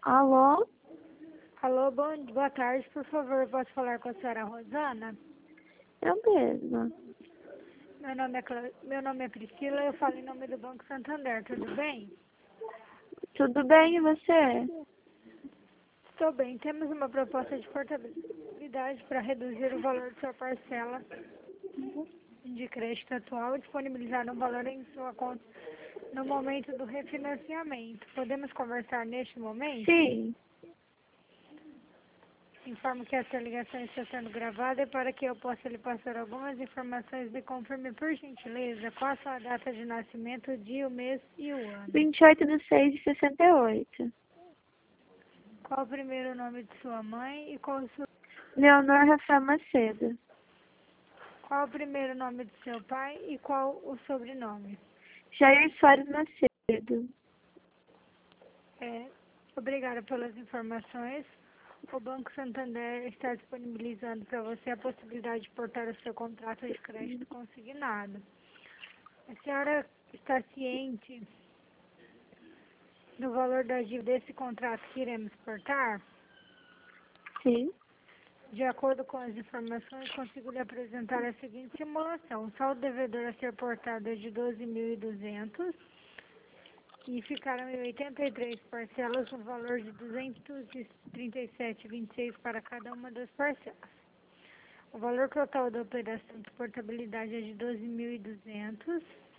Alô? Alô, boa tarde, por favor, posso falar com a senhora Rosana? Eu mesma. Meu nome é Priscila, eu falo em nome do Banco Santander, tudo bem? Tudo bem, e você? Estou bem, temos uma proposta de portabilidade para reduzir o valor de sua parcela de crédito atual e disponibilizar um valor em sua conta no momento do refinanciamento. Podemos conversar neste momento? Sim. Informo que essa ligação está sendo gravada e para que eu possa lhe passar algumas informações, me confirme por gentileza qual a sua data de nascimento, o dia, o mês e o ano. 28/6/68. Qual o primeiro nome de sua mãe e qual o seu... Leonor Rafael Macedo. Qual o primeiro nome de seu pai e qual o sobrenome? Jair Soares Macedo. Obrigada pelas informações. O Banco Santander está disponibilizando para você a possibilidade de portar o seu contrato de crédito consignado. A senhora está ciente do valor da dívida desse contrato que iremos portar? Sim. De acordo com as informações, consigo lhe apresentar a seguinte simulação. O saldo devedor a ser portado é de 12.200 e ficaram em 83 parcelas no valor de 237,26 para cada uma das parcelas. O valor total da operação de portabilidade é de 12.200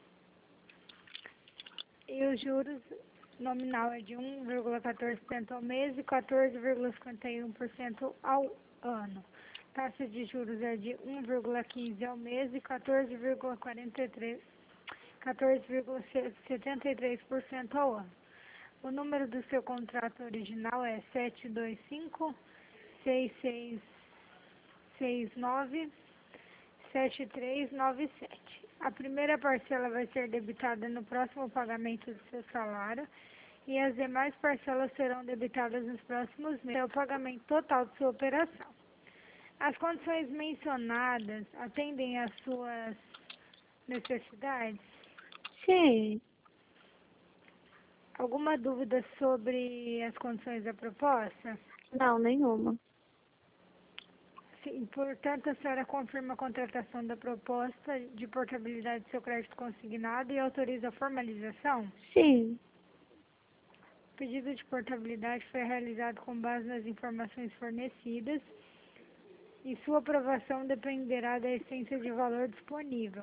e os juros nominal é de 1,14% ao mês e 14,51% ao ano. Taxa de juros é de 1,15% ao mês e 14,73% ao ano. O número do seu contrato original é 725-6669-7397. A primeira parcela vai ser debitada no próximo pagamento do seu salário e as demais parcelas serão debitadas nos próximos meses. É o pagamento total de sua operação. As condições mencionadas atendem às suas necessidades? Sim. Alguma dúvida sobre as condições da proposta? Não, nenhuma. Sim, portanto, a senhora confirma a contratação da proposta de portabilidade do seu crédito consignado e autoriza a formalização? Sim. O pedido de portabilidade foi realizado com base nas informações fornecidas e sua aprovação dependerá da essência de valor disponível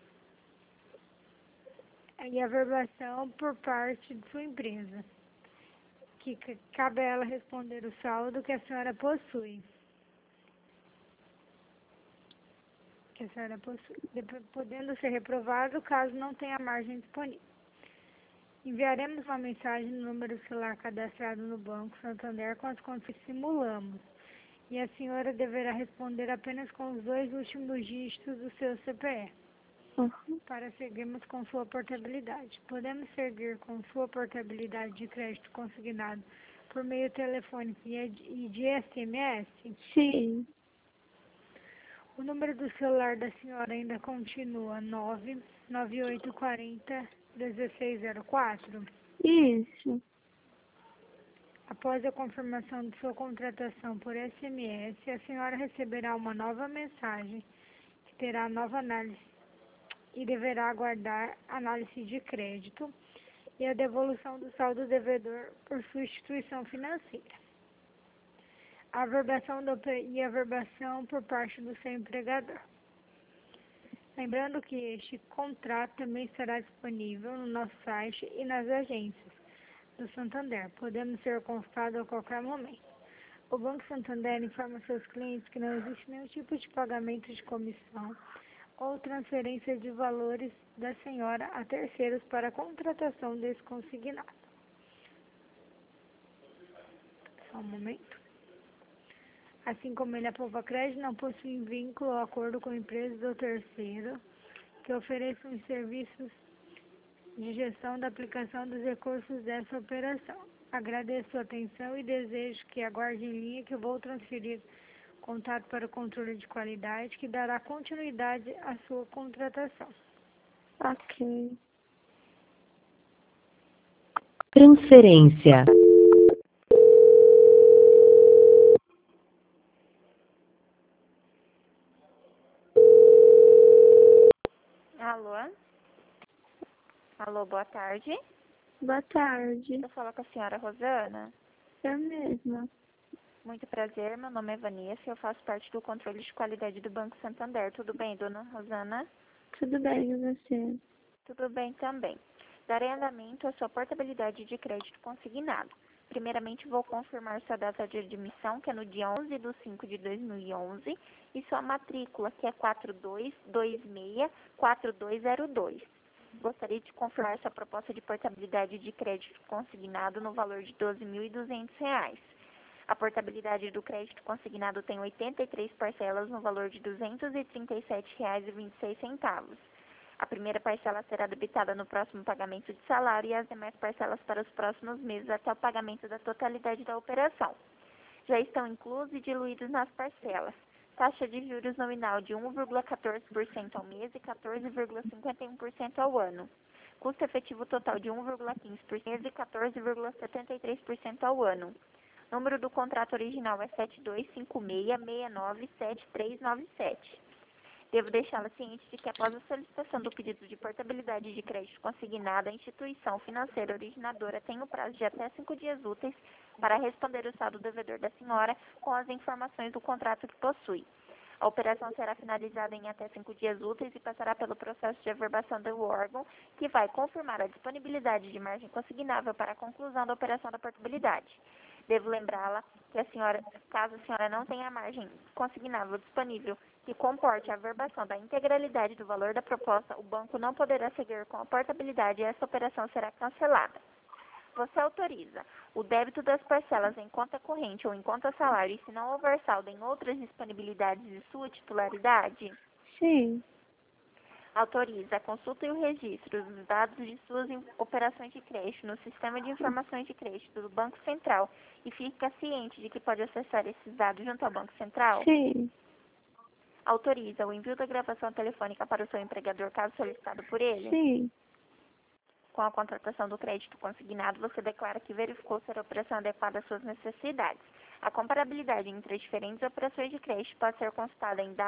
e a verbação por parte de sua empresa, que cabe a ela responder o saldo que a senhora possui. Podendo ser reprovado caso não tenha margem disponível. Enviaremos uma mensagem no número celular cadastrado no Banco Santander com as condições que simulamos, e a senhora deverá responder apenas com os 2 últimos dígitos do seu CPF, para seguirmos com sua portabilidade. Podemos seguir com sua portabilidade de crédito consignado por meio telefônico e de SMS? Sim. O número do celular da senhora ainda continua 99840-1604? Isso. Após a confirmação de sua contratação por SMS, a senhora receberá uma nova mensagem que terá nova análise e deverá aguardar análise de crédito e a devolução do saldo devedor por sua instituição financeira. A verbação por parte do seu empregador. Lembrando que este contrato também estará disponível no nosso site e nas agências do Santander, podendo ser consultado a qualquer momento. O Banco Santander informa seus clientes que não existe nenhum tipo de pagamento de comissão ou transferência de valores da senhora a terceiros para a contratação desse consignado. Só um momento. Assim como ele aprova crédito, não possui vínculo ou acordo com empresas ou terceiro que ofereçam os serviços de gestão da aplicação dos recursos dessa operação. Agradeço sua atenção e desejo que aguarde em linha que eu vou transferir contato para o controle de qualidade que dará continuidade à sua contratação. Ok. Transferência. Alô, boa tarde. Boa tarde. Eu falo com a senhora Rosana. Eu mesma. Muito prazer, meu nome é Vanessa e eu faço parte do controle de qualidade do Banco Santander. Tudo bem, dona Rosana? Tudo bem com você? Tudo bem também. Darei andamento à sua portabilidade de crédito consignado. Primeiramente, vou confirmar sua data de admissão, que é no dia 11/5/2011, e sua matrícula, que é 4226-4202. Gostaria de confirmar sua proposta de portabilidade de crédito consignado no valor de R$ 12.200. A portabilidade do crédito consignado tem 83 parcelas no valor de R$ 237,26. A primeira parcela será debitada no próximo pagamento de salário e as demais parcelas para os próximos meses até o pagamento da totalidade da operação. Já estão inclusos e diluídos nas parcelas taxa de juros nominal de 1,14% ao mês e 14,51% ao ano. Custo efetivo total de 1,15% ao mês e 14,73% ao ano. Número do contrato original é 7256697397. Devo deixá-la ciente de que após a solicitação do pedido de portabilidade de crédito consignado, a instituição financeira originadora tem o prazo de até 5 dias úteis para responder o saldo devedor da senhora com as informações do contrato que possui. A operação será finalizada em até 5 dias úteis e passará pelo processo de averbação do órgão, que vai confirmar a disponibilidade de margem consignável para a conclusão da operação da portabilidade. Devo lembrá-la que caso a senhora não tenha margem consignável disponível que comporte a averbação da integralidade do valor da proposta, o banco não poderá seguir com a portabilidade e essa operação será cancelada. Você autoriza o débito das parcelas em conta corrente ou em conta salário e se não houver saldo em outras disponibilidades de sua titularidade? Sim. Autoriza a consulta e o registro dos dados de suas operações de crédito no Sistema de Informações de Crédito do Banco Central e fica ciente de que pode acessar esses dados junto ao Banco Central? Sim. Autoriza o envio da gravação telefônica para o seu empregador caso solicitado por ele? Sim. Com a contratação do crédito consignado, você declara que verificou ser a operação adequada às suas necessidades. A comparabilidade entre as diferentes operações de crédito pode ser consultada em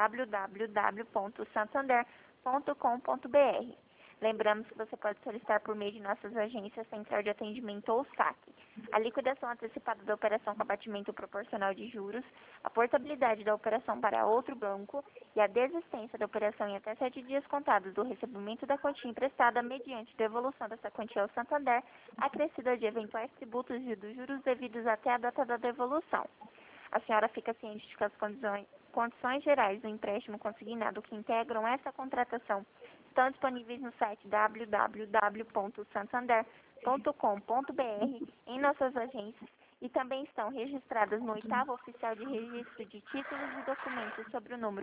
www.santander.com.br. Lembramos que você pode solicitar por meio de nossas agências Central de Atendimento ou SAC. A liquidação antecipada da operação com abatimento proporcional de juros, a portabilidade da operação para outro banco e a desistência da operação em até 7 dias contados do recebimento da quantia emprestada mediante devolução dessa quantia ao Santander, acrescida de eventuais tributos e dos juros devidos até a data da devolução. A senhora fica ciente de que as condições gerais do empréstimo consignado que integram essa contratação estão disponíveis no site www.santander.com.br em nossas agências e também estão registradas no 8º Oficial de Registro de Títulos e Documentos sobre o número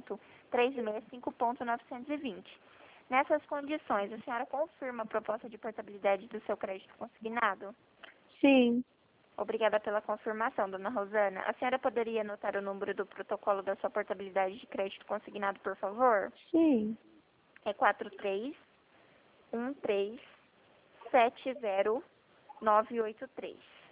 1.365.920. Nessas condições, a senhora confirma a proposta de portabilidade do seu crédito consignado? Sim. Obrigada pela confirmação, dona Rosana. A senhora poderia anotar o número do protocolo da sua portabilidade de crédito consignado, por favor? Sim. É 431370983.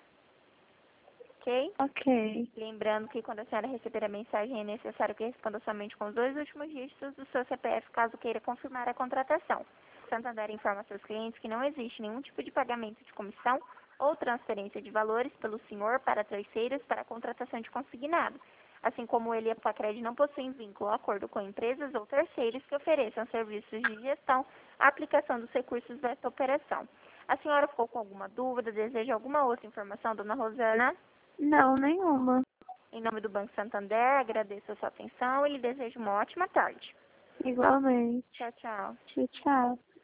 Ok? Ok. Lembrando que quando a senhora receber a mensagem é necessário que responda somente com os 2 últimos dígitos do seu CPF, caso queira confirmar a contratação. Santander informa seus clientes que não existe nenhum tipo de pagamento de comissão ou transferência de valores pelo senhor para terceiros para a contratação de consignado, assim como ele e a Placred não possuem vínculo ou acordo com empresas ou terceiros que ofereçam serviços de gestão à aplicação dos recursos desta operação. A senhora ficou com alguma dúvida? Deseja alguma outra informação, dona Rosana? Não, nenhuma. Em nome do Banco Santander, agradeço a sua atenção e lhe desejo uma ótima tarde. Igualmente. Tchau, tchau. Tchau, tchau.